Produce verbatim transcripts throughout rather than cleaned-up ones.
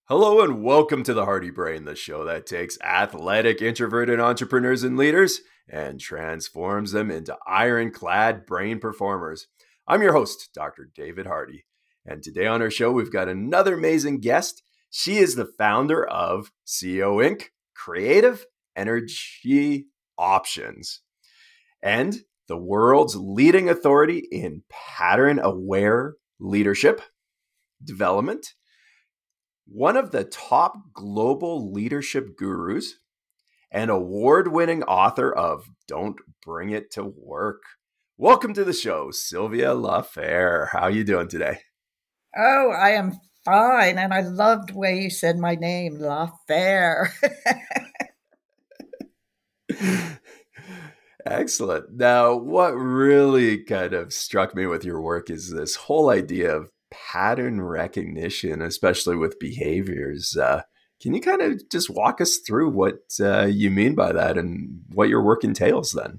Hello and welcome to the Hardy Brain, the show that takes athletic, introverted entrepreneurs and leaders and transforms them into ironclad brain performers. I'm your host, Doctor David Hardy, and today on our show we've got another amazing guest. She is the founder of C E O Incorporated, Creative Energy Options, and the world's leading authority in pattern-aware leadership development. One of the top global leadership gurus and award-winning author of Don't Bring It to Work. Welcome to the show, Sylvia LaFair. How are you doing today? Oh, I am fine. And I loved the way you said my name, LaFair. Excellent. Now, what really kind of struck me with your work is this whole idea of pattern recognition, especially with behaviors. Uh, can you kind of just walk us through what uh, you mean by that and what your work entails then?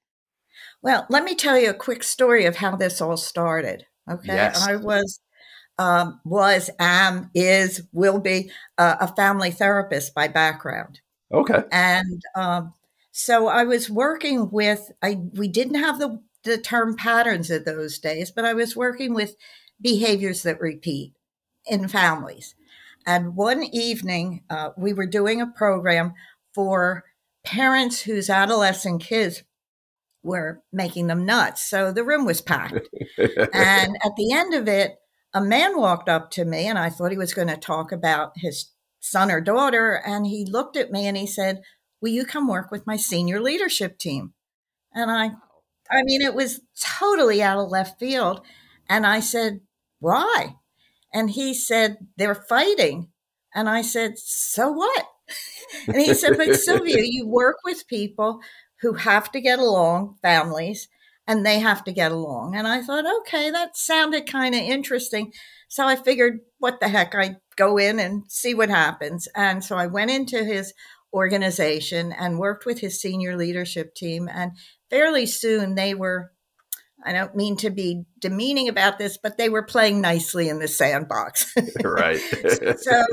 Well, let me tell you a quick story of how this all started. Okay. Yes. I was, um, was, am, is, will be uh, a family therapist by background. Okay. And um, so I was working with, I we didn't have the, the term patterns of those days, but I was working with behaviors that repeat in families. And one evening, uh, we were doing a program for parents whose adolescent kids were making them nuts. So the room was packed. And at the end of it, a man walked up to me, and I thought he was going to talk about his son or daughter. And he looked at me and he said, "Will you come work with my senior leadership team?" And I, I mean, it was totally out of left field. And I said, "Why?" And he said, "They're fighting." And I said, "So what?" And he said, "But Sylvia, you work with people who have to get along, families, and they have to get along." And I thought, okay, that sounded kind of interesting. So I figured, what the heck, I'd go in and see what happens. And so I went into his organization and worked with his senior leadership team. And fairly soon they were, I don't mean to be demeaning about this, but they were playing nicely in the sandbox. Right. So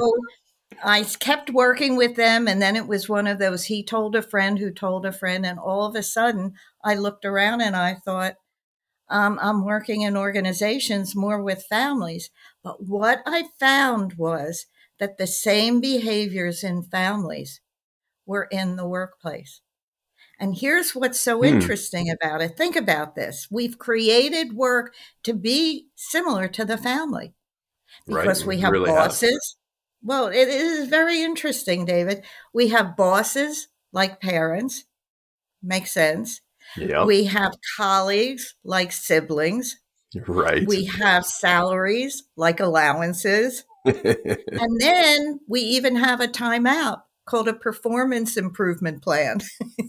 I kept working with them. And then it was one of those, he told a friend who told a friend. And all of a sudden I looked around and I thought, um, I'm working in organizations more with families. But what I found was that the same behaviors in families were in the workplace. And here's what's so Hmm. interesting about it. Think about this. We've created work to be similar to the family Right. because We we have really have. bosses. Well, it is very interesting, David. We have bosses like parents. Makes sense. Yep. We have colleagues like siblings. Right. We have salaries like allowances. And then we even have a timeout called a performance improvement plan.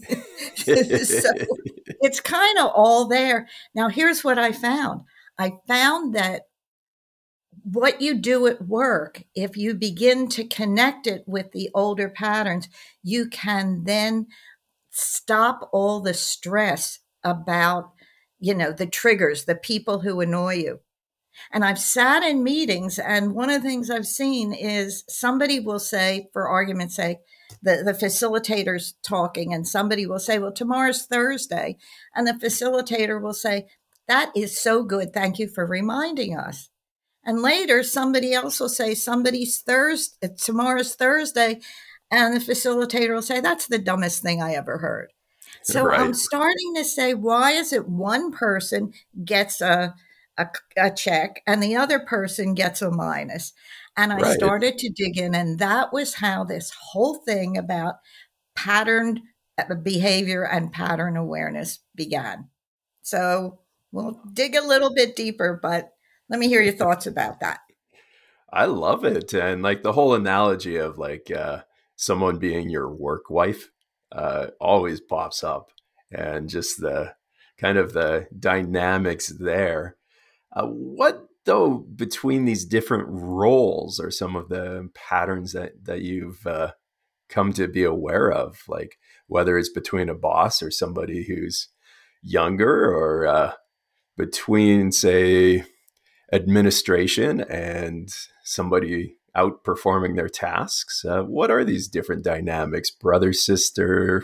So it's kind of all there. Now, here's what I found. I found that what you do at work, if you begin to connect it with the older patterns, you can then stop all the stress about, you know, the triggers, the people who annoy you. And I've sat in meetings, and one of the things I've seen is somebody will say, for argument's sake, the, the facilitator's talking, and somebody will say, "Well, tomorrow's Thursday." And the facilitator will say, "That is so good. Thank you for reminding us." And later, somebody else will say, "Somebody's Thursday, tomorrow's Thursday." And the facilitator will say, "That's the dumbest thing I ever heard." So I'm Right. starting to say, why is it one person gets a, a, a check and the other person gets a minus? And I Right. started to dig in, and that was how this whole thing about patterned uh, behavior and pattern awareness began. So we'll dig a little bit deeper, but let me hear your thoughts about that. I love it. And like the whole analogy of like uh, someone being your work wife uh, always pops up, and just the kind of the dynamics there. Uh, what though between these different roles are some of the patterns that that you've uh, come to be aware of, like whether it's between a boss or somebody who's younger, or uh, between say administration and somebody outperforming their tasks. Uh, what are these different dynamics? Brother, sister,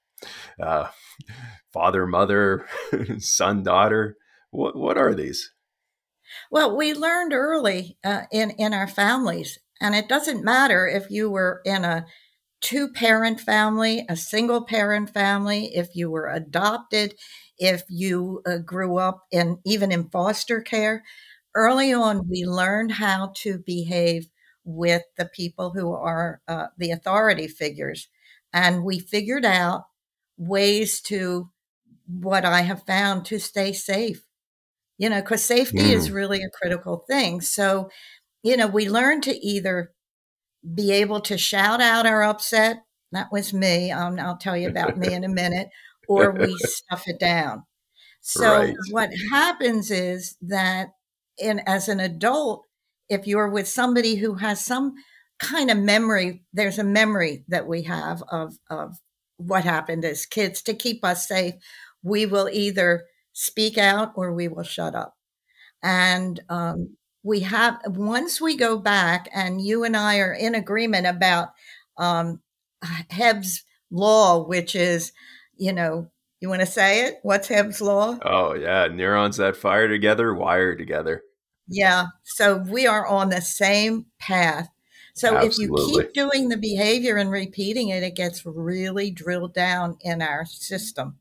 uh, father, mother, son, daughter. What what are these? Well, we learned early uh, in in our families, and it doesn't matter if you were in a two parent family, a single parent family, if you were adopted, if you uh, grew up in even in foster care. Early on, we learned how to behave with the people who are uh, the authority figures, and we figured out ways to what I have found to stay safe. You know, because safety is Mm. really a critical thing. So, you know, we learn to either be able to shout out our upset. That was me. Um, I'll tell you about me in a minute. Or we stuff it down. So Right. what happens is that in as an adult, if you're with somebody who has some kind of memory, there's a memory that we have of of what happened as kids to keep us safe. We will either speak out or we will shut up. And um, we have, once we go back and you and I are in agreement about um, Hebb's law, which is, you know, you want to say it? What's Hebb's law? Oh yeah, neurons that fire together wire together. Yeah. So we are on the same path. So if you Absolutely. keep doing the behavior and repeating it, it gets really drilled down in our system.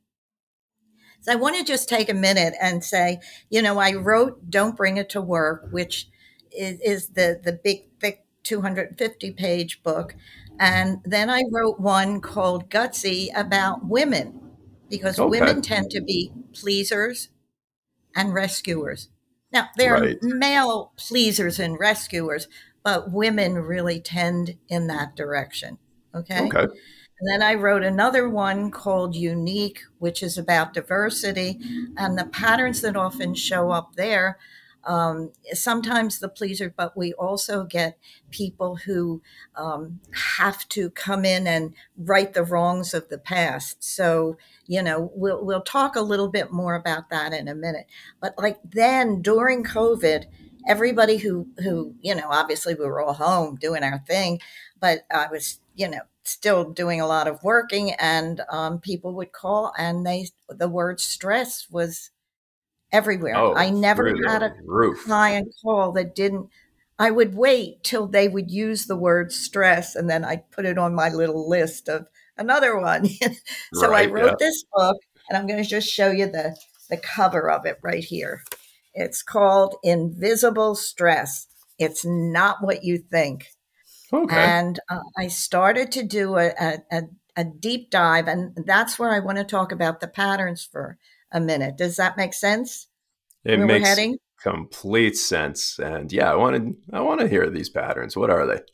So I want to just take a minute and say, you know, I wrote Don't Bring It to Work, which is, is the, the big, thick two hundred fifty page book. And then I wrote one called Gutsy about women, because Okay. women tend to be pleasers and rescuers. Now, there are Right. male pleasers and rescuers, but women really tend in that direction. Okay. Okay. And then I wrote another one called Unique, which is about diversity and the patterns that often show up there. Um, sometimes the pleaser, but we also get people who um, have to come in and right the wrongs of the past. So, you know, we'll we'll talk a little bit more about that in a minute. But like then during COVID, everybody who who you know, obviously we were all home doing our thing, but I was, you know, still doing a lot of working, and um, people would call and they the word stress was everywhere. I Oh, never through had the a roof. client call that didn't. I would wait till they would use the word stress, and then I'd put it on my little list of another one. So I Right. Yeah. wrote this book, and I'm going to just show you the the cover of it right here. It's called Invisible Stress. It's not what you think. Okay. And uh, I started to do a, a, a deep dive, and that's where I want to talk about the patterns for a minute. Does that make sense? It Where we're makes heading? complete sense. And yeah, I want to I want to hear these patterns. What are they?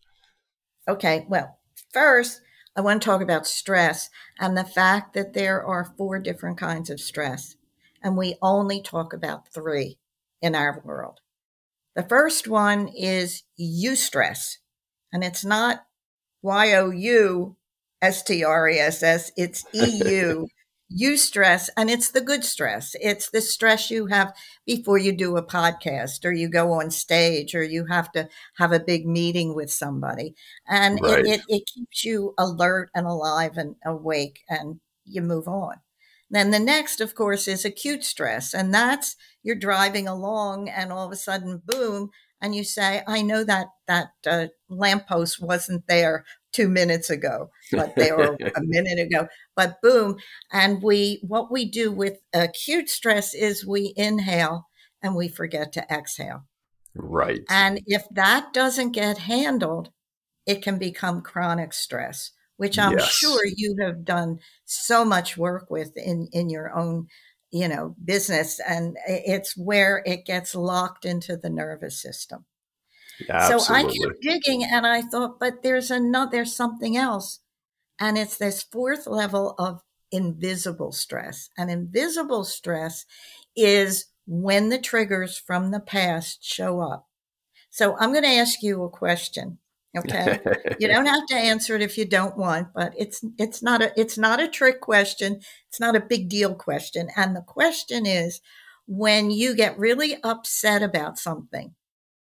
Okay, well, first, I want to talk about stress and the fact that there are four different kinds of stress, and we only talk about three in our world. The first one is eustress, and it's not Y O U S T R E S S. It's E U, eustress, and it's the good stress. It's the stress you have before you do a podcast or you go on stage or you have to have a big meeting with somebody. And it, Right. it, it keeps you alert and alive and awake, and you move on. Then the next, of course, is acute stress. And that's you're driving along and all of a sudden, boom, and you say, I know that that uh, lamppost wasn't there two minutes ago, but they were a minute ago. But boom, and we what we do with acute stress is we inhale and we forget to exhale. Right. And if that doesn't get handled, it can become chronic stress, which I'm sure Yes. you have done so much work with in in your own, you know, business, and it's where it gets locked into the nervous system. So I Absolutely. kept digging and I thought, but there's another, there's something else. And it's this fourth level of invisible stress. And invisible stress is when the triggers from the past show up. So I'm going to ask you a question. Okay. You don't have to answer it if you don't want, but it's it's not a it's not a trick question. It's not a big deal question. And the question is, when you get really upset about something,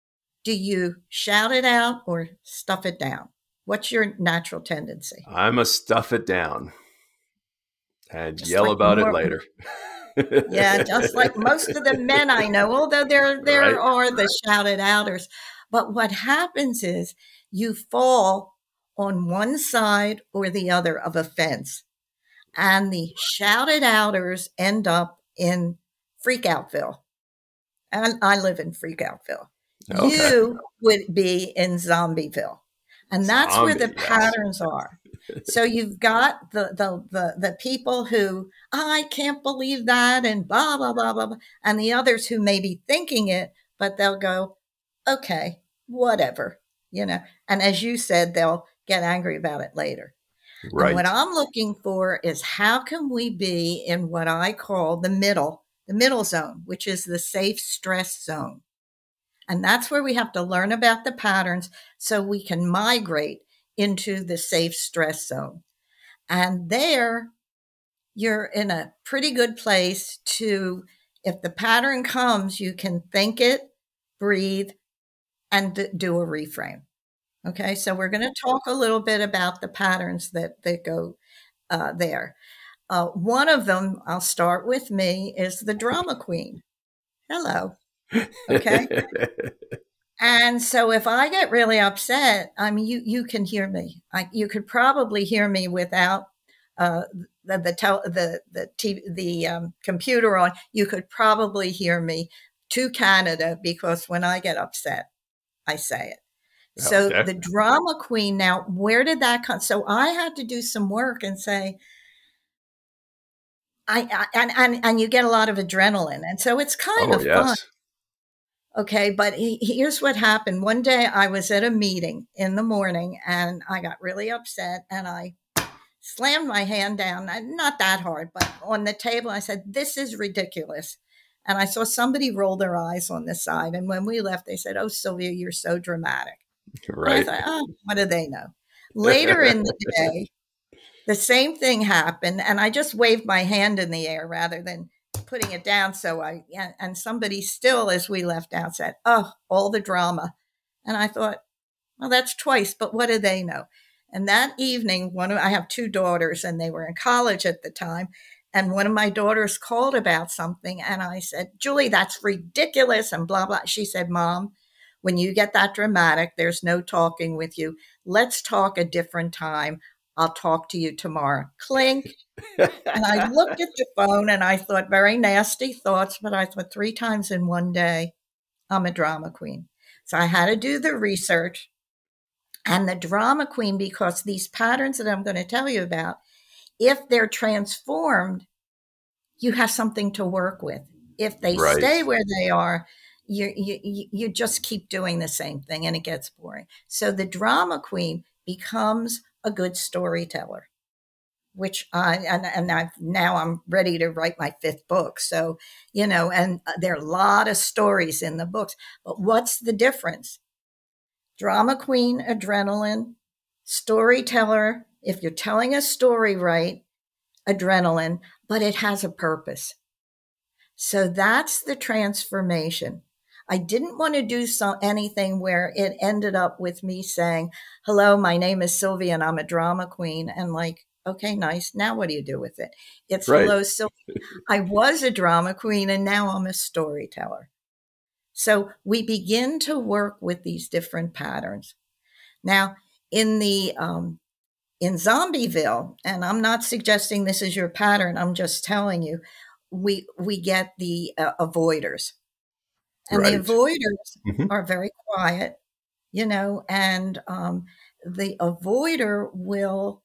Do you shout it out or stuff it down? What's your natural tendency? I'm a stuff it down and Just yell like about it more, later. yeah, just like most of the men I know, although there there Right? are the shouted outers. But what happens is you fall on one side or the other of a fence, and the shouted outers end up in Freakoutville. And I live in Freakoutville. Okay. You would be in Zombieville. And that's where the Zombie, yes. patterns are. So you've got the the the, the people who, oh, I can't believe that, and blah, blah, blah, blah, blah. And the others who may be thinking it, but they'll go, okay, whatever, you know. And as you said, they'll get angry about it later. And what Right. I'm looking for is how can we be in what I call the middle, the middle zone, which is the safe stress zone. And that's where we have to learn about the patterns so we can migrate into the safe stress zone. And there, you're in a pretty good place to, if the pattern comes, you can think it, breathe, and d- do a reframe. Okay, so we're going to talk a little bit about the patterns that, that go uh, there. Uh, one of them, I'll start with me, is the drama queen. Hello. Okay. And so if I get really upset, I mean, you, you can hear me. I, you could probably hear me without uh, the the tel- the the, T V, the um, computer on. You could probably hear me to Canada because when I get upset, I say it. So Okay. the drama queen. Now, where did that come? So I had to do some work and say, I, I and and and you get a lot of adrenaline, and so it's kind Oh, of fun. yes. Okay, but he, here's what happened. One day I was at a meeting in the morning and I got really upset and I slammed my hand down, not that hard, but on the table. I said, "This is ridiculous." And I saw somebody roll their eyes on the side. And when we left, they said, "Oh, Sylvia, you're so dramatic." And I Right. thought, oh, what do they know? Later in the day, the same thing happened. And I just waved my hand in the air rather than putting it down. So I, and somebody still, as we left out, said, "Oh, all the drama." And I thought, well, that's twice, but what do they know? And that evening, one of, I have two daughters and they were in college at the time. And one of my daughters called about something. And I said, "Julie, that's ridiculous." And blah, blah. She said, "Mom, when you get that dramatic, there's no talking with you. Let's talk a different time. I'll talk to you tomorrow." Clink. And I looked at the phone and I thought very nasty thoughts, but I thought three times in one day, I'm a drama queen. So I had to do the research. And the drama queen, because these patterns that I'm going to tell you about, if they're transformed, you have something to work with. If they Right. stay where they are, you, you, you just keep doing the same thing and it gets boring. So the drama queen becomes a good storyteller, which I, and, and I've, now I'm ready to write my fifth book. So, you know, and there are a lot of stories in the books, but what's the difference? Drama queen, adrenaline, storyteller. If you're telling a story right, adrenaline, but it has a purpose. So that's the transformation. I didn't want to do so, anything where it ended up with me saying, "Hello, my name is Sylvia and I'm a drama queen." And like, okay, nice. Now what do you do with it? It's, Right. "Hello, Sylvia. I was a drama queen and now I'm a storyteller." So we begin to work with these different patterns. Now, in the um, in Zombieville, and I'm not suggesting this is your pattern, I'm just telling you, we we get the uh, avoiders, and the Right. avoiders Mhm. are very quiet, you know, and um, the avoider will,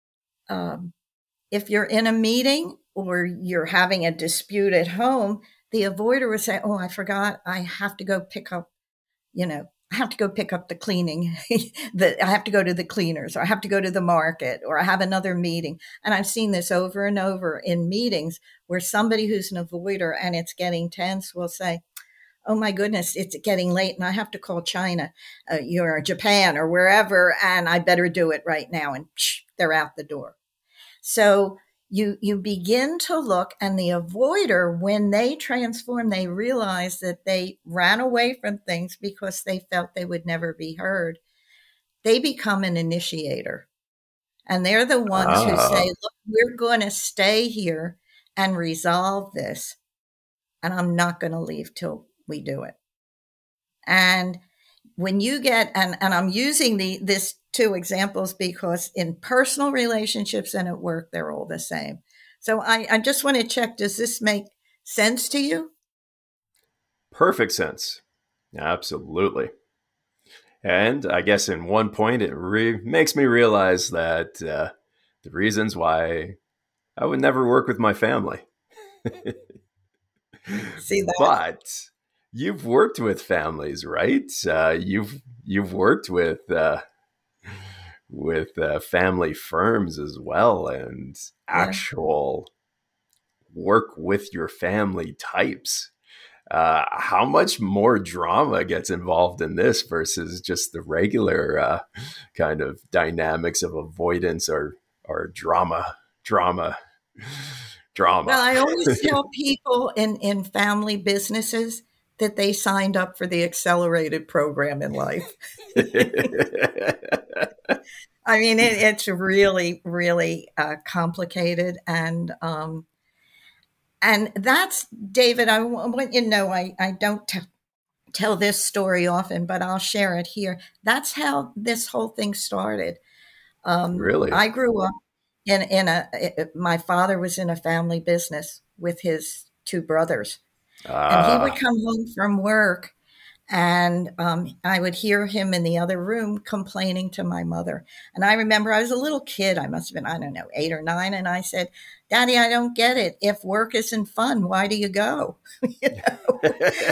um, if you're in a meeting or you're having a dispute at home, the avoider will say, "Oh, I forgot, I have to go pick up, you know, I have to go pick up the cleaning. the, I have to go to the cleaners, or I have to go to the market, or I have another meeting." And I've seen this over and over in meetings where somebody who's an avoider and it's getting tense will say, "Oh my goodness, it's getting late and I have to call China, uh, or Japan or wherever, and I better do it right now." And psh, they're out the door. So You, you begin to look, and the avoider, when they transform, they realize that they ran away from things because they felt they would never be heard. They become an initiator. And they're the ones who say, Ah, look, we're going to stay here and resolve this. And I'm not going to leave till we do it. And when you get, and, and I'm using the this two examples because in personal relationships and at work, they're all the same. So I, I just want to check, does this make sense to you? perfect sense. Absolutely. And I guess in one point, it re- makes me realize that uh, the reasons why I would never work with my family. See that? But you've worked with families, right? Uh, you've you've worked with uh, with uh, family firms as well, and Yeah. actual work with your family types. Uh, how much more drama gets involved in this versus just the regular uh, kind of dynamics of avoidance or or drama, drama, Well, drama? I always tell people in, in family businesses that they signed up for the accelerated program in life. I mean, it, it's really, really uh, complicated, and um, and that's David. I want you to know I I don't t- tell this story often, but I'll share it here. That's how this whole thing started. Um, Really? I grew up in in a. It, my father was in a family business with his two brothers, and he would Ah, come home from work, and um, I would hear him in the other room complaining to my mother. And I remember I was a little kid. I must have been, I don't know, eight or nine. And I said, Daddy, I don't get it. If work isn't fun, why do you go? You know?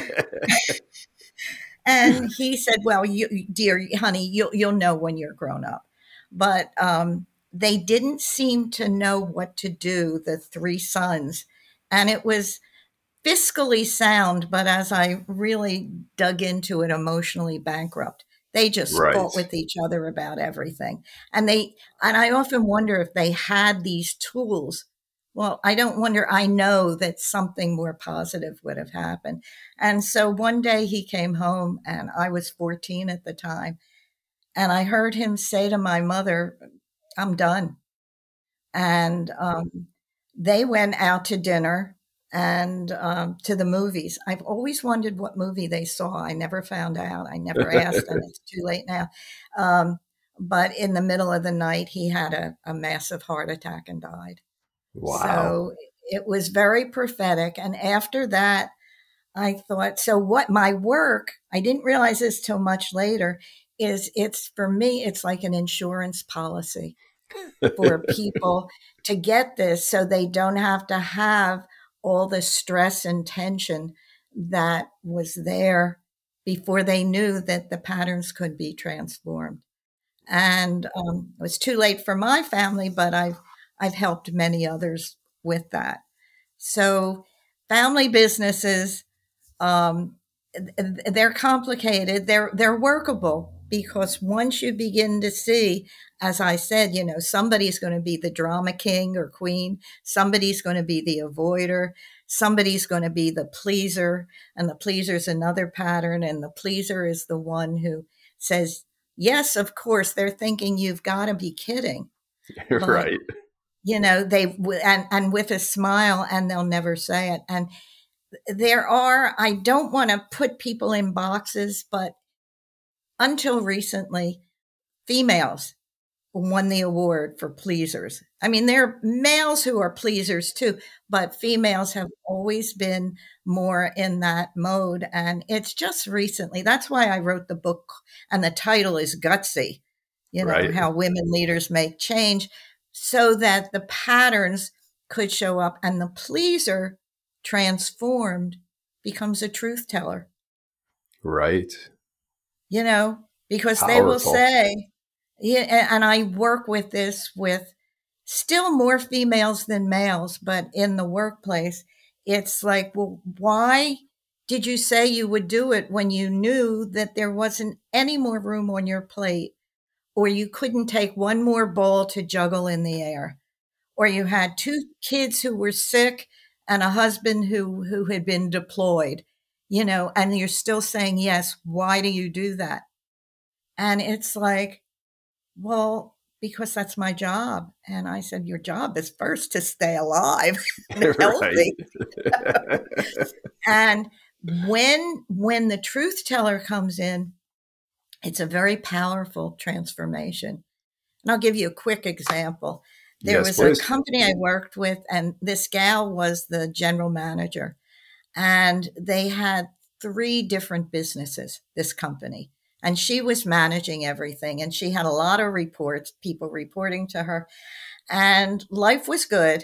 And he said, well, you, dear honey, you'll, you'll know when you're grown up. But um, they didn't seem to know what to do, the three sons. And it was fiscally sound, but as I really dug into it, emotionally bankrupt. They just right. fought with each other about everything. And they, and I often wonder if they had these tools. Well, I don't wonder, I know that something more positive would have happened. And so one day he came home, and I was fourteen at the time. And I heard him say to my mother, I'm done. And um, they went out to dinner and um, to the movies. I've always wondered what movie they saw. I never found out. I never asked, and it's too late now. Um, but in the middle of the night, he had a, a massive heart attack and died. Wow. So it was very prophetic. And after that, I thought, so what my work, I didn't realize this till much later, is it's for me, it's like an insurance policy for people to get this so they don't have to have all the stress and tension that was there before they knew that the patterns could be transformed. And um, it was too late for my family, but I've I've helped many others with that. So family businesses, um, they're complicated. They're they're workable because once you begin to see, as I said, you know, somebody's going to be the drama king or queen, somebody's going to be the avoider, somebody's going to be the pleaser, and the pleaser is another pattern, and the pleaser is the one who says, "Yes, of course." They're thinking you've got to be kidding, but Right. you know they and and with a smile, and they'll never say it. And there are, I don't want to put people in boxes, but until recently, females won the award for pleasers. I mean, there are males who are pleasers too, but females have always been more in that mode. And it's just recently, that's why I wrote the book, and the title is Gutsy, you know, Right. how women leaders make change, so that the patterns could show up, and the pleaser transformed becomes a truth teller, Right. you know, because they will Powerful. say, yeah, and I work with this with still more females than males, but in the workplace, it's like, well, why did you say you would do it when you knew that there wasn't any more room on your plate, or you couldn't take one more ball to juggle in the air? or you had two kids who were sick and a husband who, who had been deployed, you know, and you're still saying, yes, why do you do that? And it's like, well, because that's my job. And I said, your job is first to stay alive and healthy. And when, when the truth teller comes in, it's a very powerful transformation. And I'll give you a quick example. There Yes, was please. a company I worked with, and this gal was the general manager. And they had three different businesses, this company. And she was managing everything. And she had a lot of reports, people reporting to her. And life was good.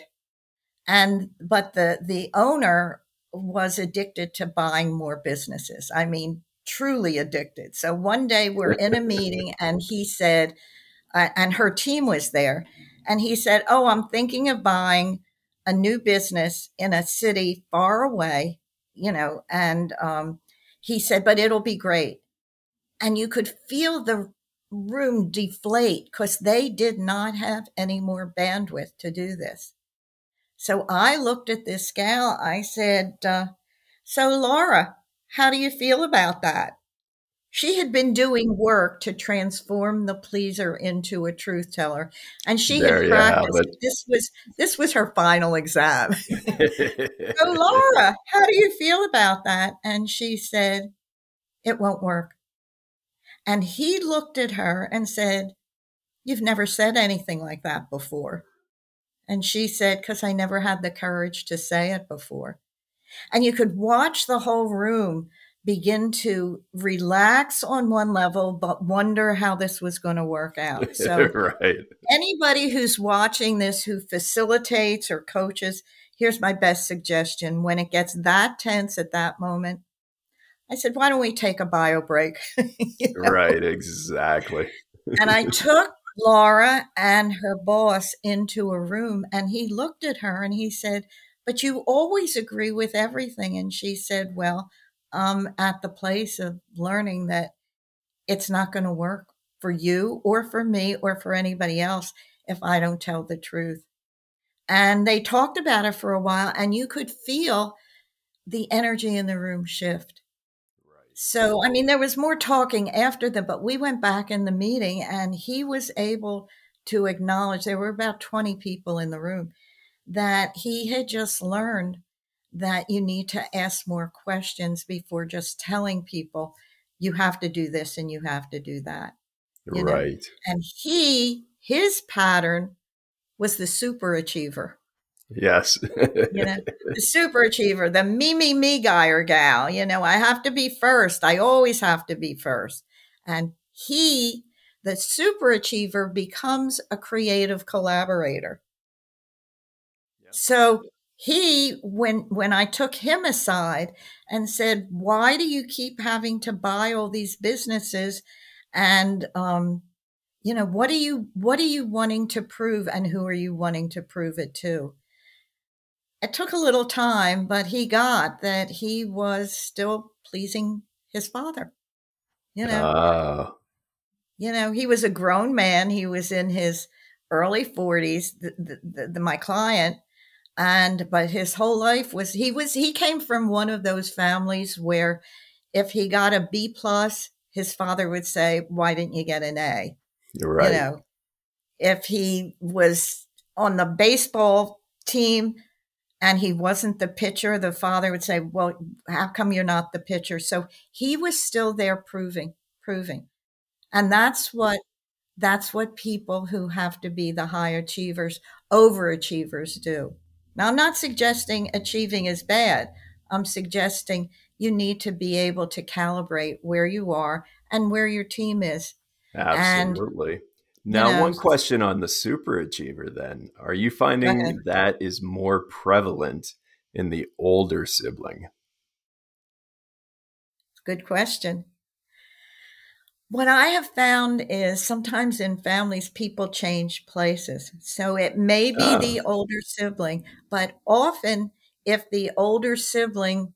And but the the owner was addicted to buying more businesses. I mean, truly addicted. So one day we're in a meeting and he said, uh, and her team was there, and he said, oh, I'm thinking of buying a new business in a city far away, you know, and um, he said, but it'll be great. And you could feel the room deflate because they did not have any more bandwidth to do this. So I looked at this gal. I said, uh, so Laura, how do you feel about that? She had been doing work to transform the pleaser into a truth teller, and she There had you have practiced. it. This was this was her final exam. So Laura, how do you feel about that? And she said, it won't work. And he looked at her and said, you've never said anything like that before. And she said, because I never had the courage to say it before. And you could watch the whole room begin to relax on one level, but wonder how this was going to work out. So Right. anybody who's watching this, who facilitates or coaches, here's my best suggestion. When it gets that tense at that moment, I said, why don't we take a bio break? You know? Right, exactly. And I took Laura and her boss into a room, and he looked at her and he said, but you always agree with everything. And she said, well, I'm at the place of learning that it's not going to work for you or for me or for anybody else if I don't tell the truth. And they talked about it for a while, and you could feel the energy in the room shift. So, I mean, there was more talking after that, but we went back in the meeting and he was able to acknowledge, there were about twenty people in the room, that he had just learned that you need to ask more questions before just telling people you have to do this and you have to do that. You know? Right. And he, his pattern was the super achiever. Yes. You know, the super achiever, the me, me, me guy or gal, you know, I have to be first. I always have to be first. And he, the super achiever, becomes a creative collaborator. Yep. So he, when, when I took him aside and said, why do you keep having to buy all these businesses? And, um, you know, what are you, what are you wanting to prove, and who are you wanting to prove it to? It took a little time, but he got that he was still pleasing his father. You know, uh, you know, he was a grown man. He was in his early forties, the, the, the, my client. And, but his whole life was, he was, he came from one of those families where if he got a B plus, his father would say, why didn't you get an A? Right. You know, if he was on the baseball team and he wasn't the pitcher, the father would say, well, how come you're not the pitcher? So he was still there proving, proving. And that's what, that's what people who have to be the high achievers, overachievers do. Now, I'm not suggesting achieving is bad. I'm suggesting you need to be able to calibrate where you are and where your team is. Absolutely. And, now, you know, one question on the super achiever then. Are you finding that is more prevalent in the older sibling? Good question. What I have found is sometimes in families, people change places. So it may be oh. the older sibling, but often if the older sibling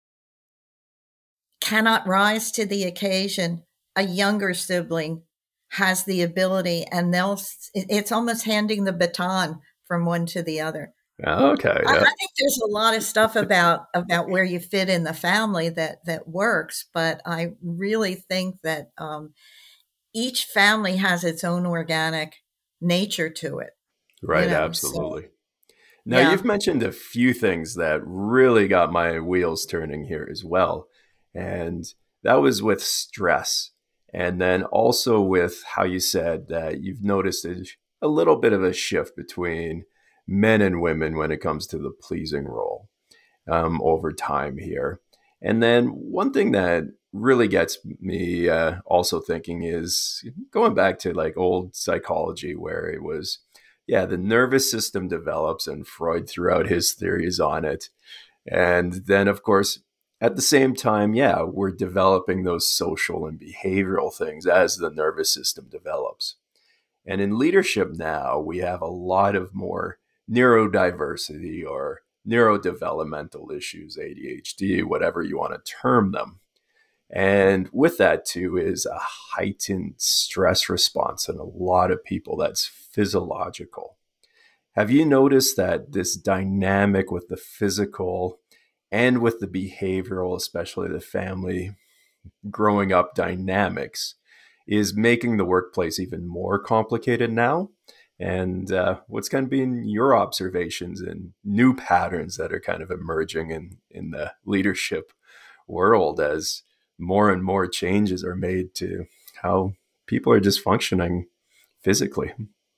cannot rise to the occasion, a younger sibling has the ability, and they'll, it's almost handing the baton from one to the other. Okay, I, yeah. I think there's a lot of stuff about about where you fit in the family that that works, but I really think that um, each family has its own organic nature to it. You Right, know, so absolutely. Now, yeah. you've mentioned a few things that really got my wheels turning here as well. And that was with stress. And then also with how you said that you've noticed a, a little bit of a shift between men and women when it comes to the pleasing role um, over time here. And then one thing that really gets me uh, also thinking is going back to like old psychology where it was, yeah, the nervous system develops and Freud threw out his theories on it. And then, of course, at the same time, yeah, we're developing those social and behavioral things as the nervous system develops. And in leadership now, we have a lot of more neurodiversity or neurodevelopmental issues, A D H D, whatever you want to term them. And with that, too, is a heightened stress response in a lot of people that's physiological. Have you noticed that this dynamic with the physical and with the behavioral, especially the family growing up dynamics, is making the workplace even more complicated now? And uh, what's kind of been your observations and new patterns that are kind of emerging in, in the leadership world as more and more changes are made to how people are just functioning physically?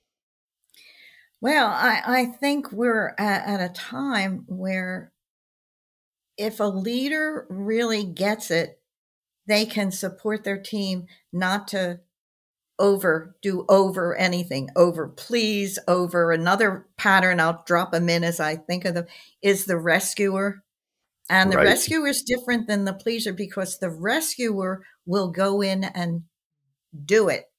Well, I, I think we're at, at a time where if a leader really gets it, they can support their team not to over do over anything, over please, over another pattern. I'll drop them in as I think of them is the rescuer. And the Right. rescuer is different than the pleaser because the rescuer will go in and do it.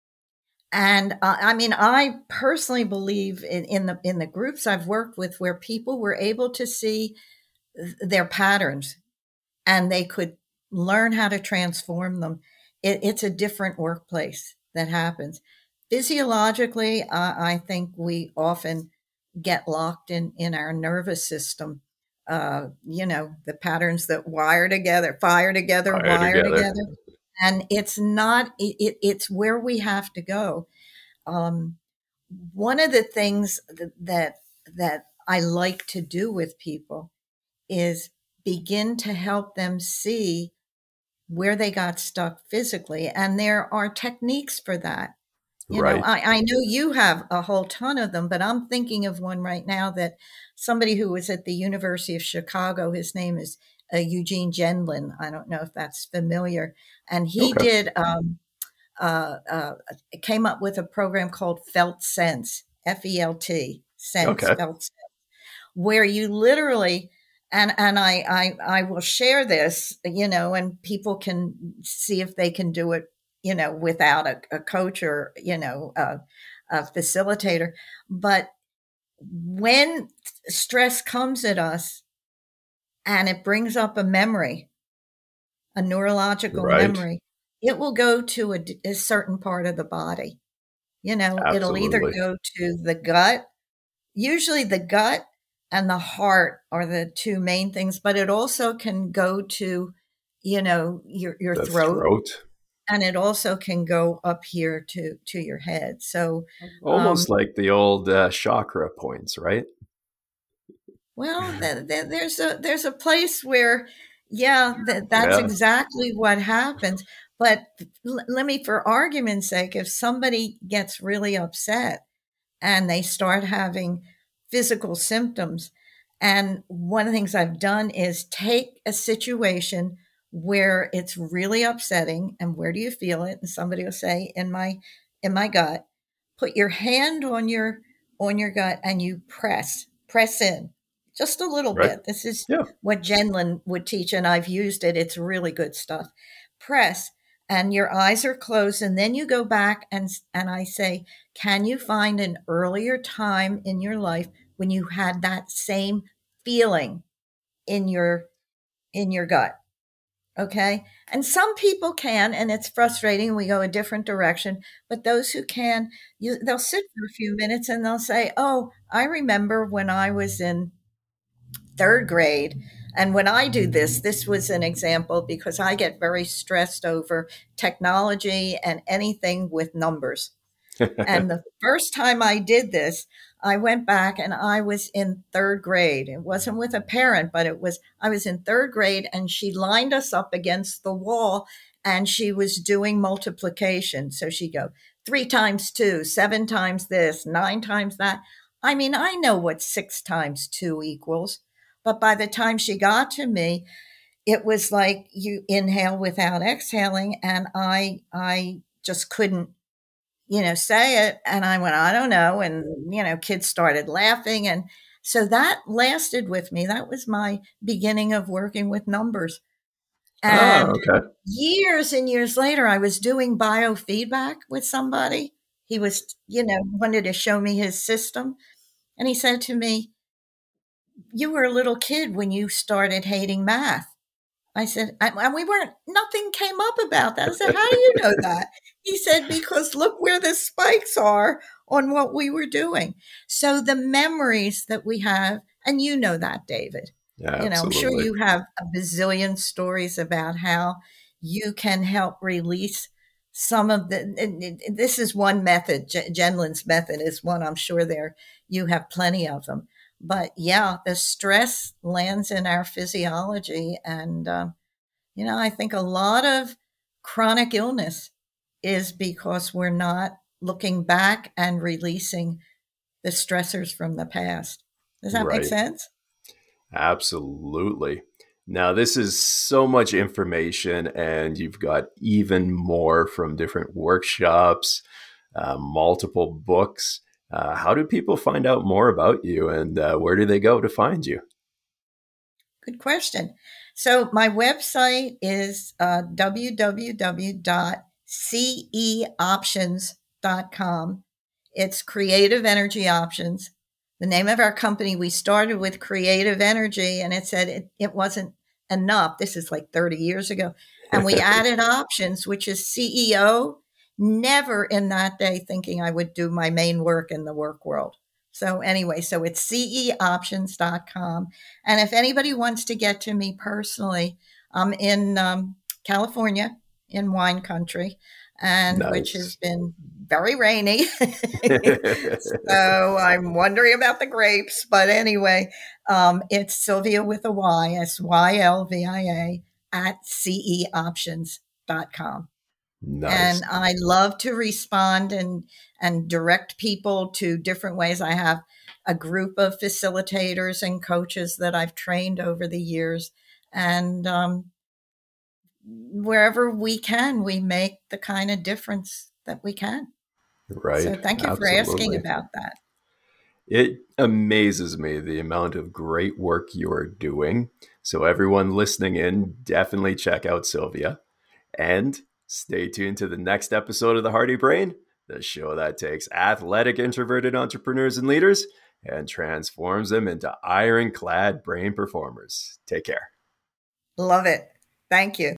And uh, I mean, I personally believe in, in the in the groups I've worked with where people were able to see their patterns and they could learn how to transform them. It, it's a different workplace that happens. Physiologically, uh, I think we often get locked in in our nervous system. Uh, you know, the patterns that wire together, fire together, Fire wire together. together, and it's not. It, it, it's where we have to go. Um, One of the things that, that that I like to do with people is begin to help them see where they got stuck physically. And there are techniques for that. You know, Right. I, I know you have a whole ton of them, but I'm thinking of one right now that somebody who was at the University of Chicago, his name is uh, Eugene Gendlin. I don't know if that's familiar. And he Okay. did, um, uh, uh, came up with a program called Felt Sense, F E L T, Sense, Okay. Felt where you literally and and I, I I will share this, you know, and people can see if they can do it, you know, without a, a coach or you know a, a facilitator. But when stress comes at us and it brings up a memory, a neurological Right. memory, it will go to a, a certain part of the body. You know, it'll either Absolutely. go to the gut. Usually the gut and the heart are the two main things, but it also can go to, you know, your your The throat, throat. and it also can go up here to to your head. So, um, Almost like the old uh, chakra points, right? well, th- th- there's a there's a place where, yeah, that that's Yeah. exactly what happens. But l- let me, for argument's sake, if somebody gets really upset and they start having physical symptoms. And one of the things I've done is take a situation where it's really upsetting and where do you feel it? And somebody will say in my in my gut, put your hand on your on your gut and you press, press in just a little Right. bit. This is Yeah. what Jenlin would teach, and I've used it. It's really good stuff. Press, and your eyes are closed, and then you go back and and I say, can you find an earlier time in your life when you had that same feeling in your in your gut? Okay. And some people can, and it's frustrating. We go a different direction. But those who can, you, they'll sit for a few minutes and they'll say, oh, I remember when I was in third grade. And when I do this, this was an example because I get very stressed over technology and anything with numbers. And the first time I did this, I went back and I was in third grade. It wasn't with a parent, but it was, I was in third grade and she lined us up against the wall and she was doing multiplication. So she'd go three times two, seven times this, nine times that. I mean, I know what six times two equals, but by the time she got to me, it was like you inhale without exhaling. And I, I just couldn't, you know, say it. And I went, I don't know. And, you know, kids started laughing. And so that lasted with me. That was my beginning of working with numbers. Oh, And okay. years and years later, I was doing biofeedback with somebody. He was, you know, wanted to show me his system. And he said to me, you were a little kid when you started hating math. I said, and we weren't, nothing came up about that. I said, how do you know that? He said, because look where the spikes are on what we were doing. So the memories that we have, and you know that, David, Yeah, you know, I'm sure absolutely. you have a bazillion stories about how you can help release some of the, and this is one method, Jen Lynn's method is one, I'm sure there, you have plenty of them. But yeah, the stress lands in our physiology. And, um, you know, I think a lot of chronic illness is because we're not looking back and releasing the stressors from the past. Does that make Right. sense? Absolutely. Now, this is so much information, and you've got even more from different workshops, uh, multiple books. Uh, how do people find out more about you, and uh, where do they go to find you? Good question. So my website is uh, w w w dot c e options dot com. It's Creative Energy Options. The name of our company, we started with Creative Energy, and it said it, it wasn't enough. This is like thirty years ago. And we added options, which is C E O, never in that day thinking I would do my main work in the work world. So, anyway, so it's c e options dot com. And if anybody wants to get to me personally, I'm in um, California, in wine country, and which has Nice. been very rainy. So I'm wondering about the grapes. But anyway, um, it's Sylvia with a Y, S Y L V I A, at c e options dot com. Nice. And I love to respond and and direct people to different ways. I have a group of facilitators and coaches that I've trained over the years, and um, wherever we can, we make the kind of difference that we can. Right. So thank you for asking Absolutely. about that. It amazes me the amount of great work you're doing. So, everyone listening in, definitely check out Sylvia. And stay tuned to the next episode of The Hardy Brain, the show that takes athletic, introverted entrepreneurs and leaders and transforms them into ironclad brain performers. Take care. Love it. Thank you.